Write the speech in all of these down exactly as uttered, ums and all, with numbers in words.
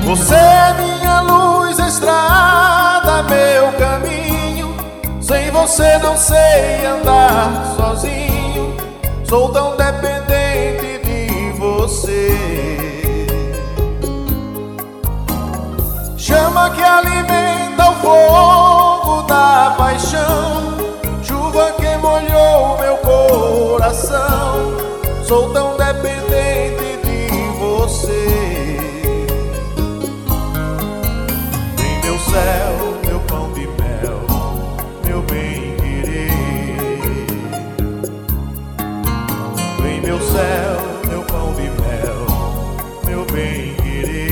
Você é minha luz, estrada, meu caminho. Sem você não sei andar sozinho. Sou tão dependente de você. Chama que alimenta o fogo da paixão, chuva que molhou meu coração. Sou tão dependente de você. Vem meu céu, meu pão de mel, meu bem-querer. Vem meu céu, meu pão de mel, meu bem-querer.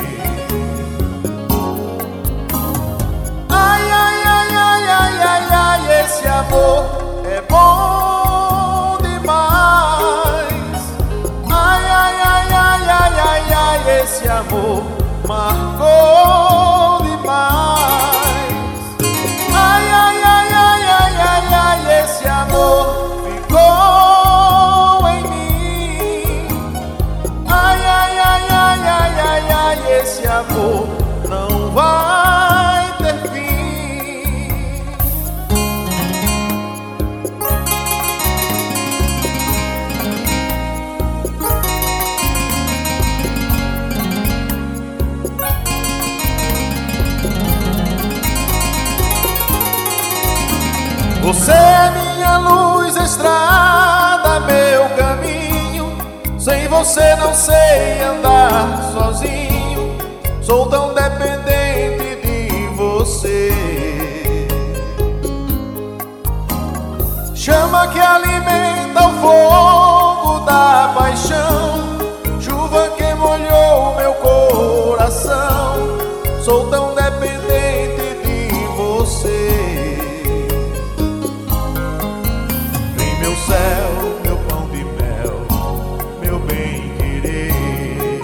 Ai, ai, ai, ai, ai, ai, ai, esse amor é bom demais. Ai, ai, ai, ai, ai, ai, ai, esse amor marcou demais. Ai, ai, ai, ai, ai, ai, ai, esse amor ficou em mim. Ai, ai, ai, ai, ai, ai, ai, esse amor não vai ter fim. Você é minha luz, estrada, meu caminho. Sem você não sei andar sozinho. Sou tão dependente de você. Chama que alimenta o fogo da paixão, chuva que molhou meu coração. Sou tão dependente de você. Meu céu, meu pão de mel, meu bem-querer.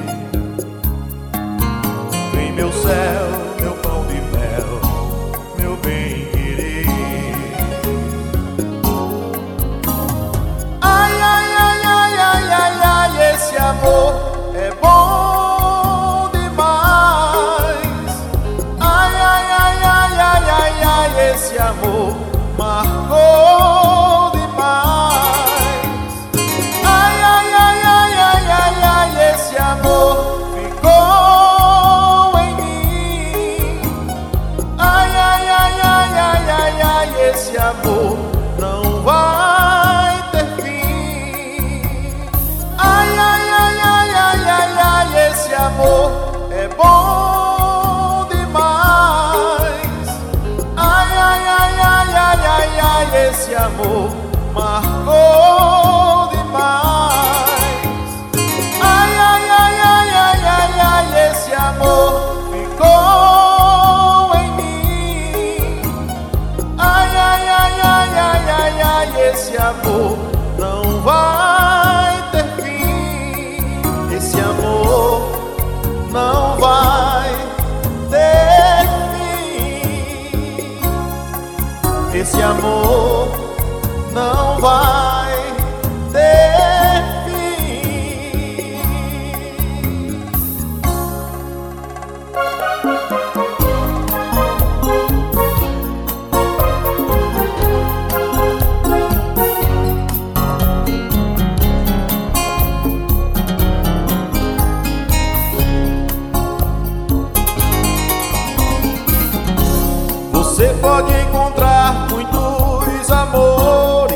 Vem meu céu, meu pão de mel, meu bem-querer. Ai, ai, ai, ai, ai, ai, ai, esse amor é bom demais. Ai, ai, ai, ai, ai, ai, ai, esse amor marcou demais. Ai, ai, ai, ai, ai, ai, ai, esse amor ficou em mim. Ai, ai, ai, ai, ai, ai, ai, esse amor não vai ter fim. Ai, ai, ai, ai, ai, ai, ai, esse amor é bom demais. Ai, ai, ai, ai, ai, ai, ai, esse amor marcou demais. Ai, ai, ai, ai, ai, ai, ai, esse amor ficou em mim. Ai, ai, ai, ai, ai, ai, ai, esse amor não vai ter fim. Esse amor não vai ter fim. Esse amor não vai ter fim. Você pode encontrar muitos amores,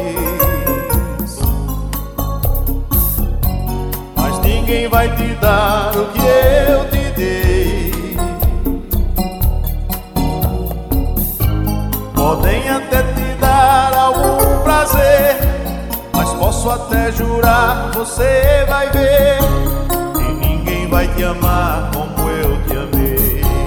mas ninguém vai te dar o que eu te dei. Podem até te dar algum prazer, mas posso até jurar, você vai ver, e ninguém vai te amar como eu te amei.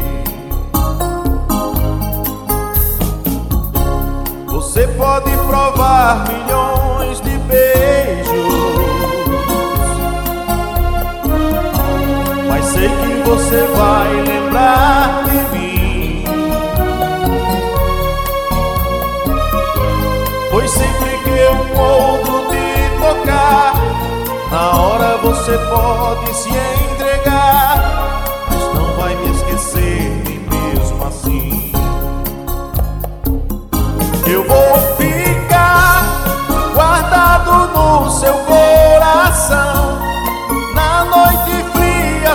Você pode provar milhões de beijos, mas sei que você vai lembrar de mim. Pois sempre que um outro te tocar, na hora você pode se entregar, mas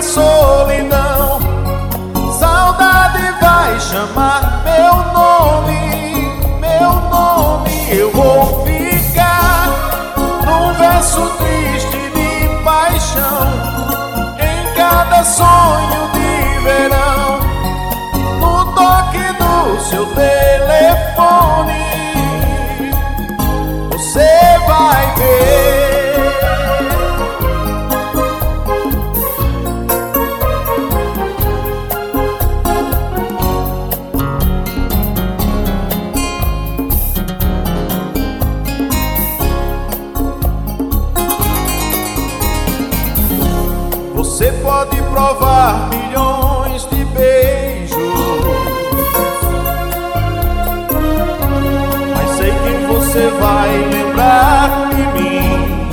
solidão. Saudade vai chamar meu nome, meu nome. Eu vou ficar num verso triste de paixão, em cada sonho de verão, no toque do seu telefone. Você vai ver. Você pode provar milhões de beijos, mas sei que você vai lembrar de mim,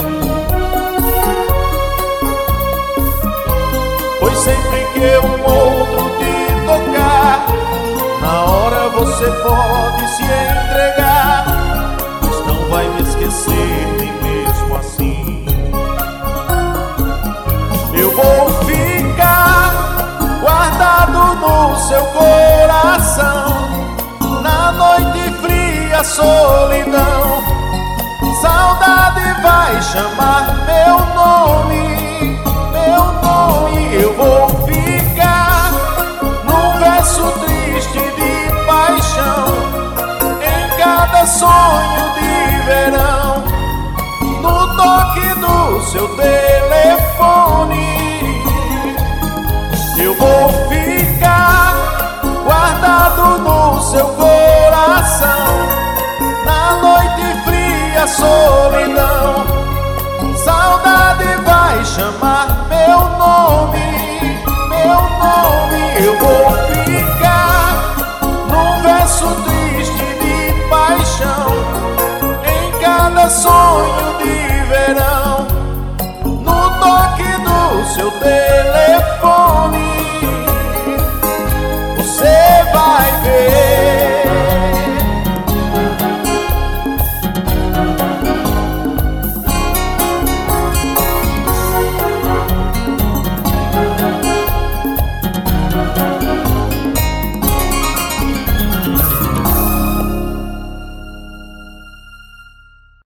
pois sempre que um outro te tocar, na hora você pode se entregar, mas não vai me esquecer nem mesmo assim. Eu vou ficar guardado no seu coração, na noite fria, solidão. Saudade vai chamar meu nome, meu nome. Eu vou ficar num verso triste de paixão, em cada sonho de verão, no toque do seu telefone. Eu vou ficar guardado no seu coração, na noite fria, solidão. Saudade vai chamar meu nome, meu nome. Eu vou ficar num verso triste de paixão, em cada sonho de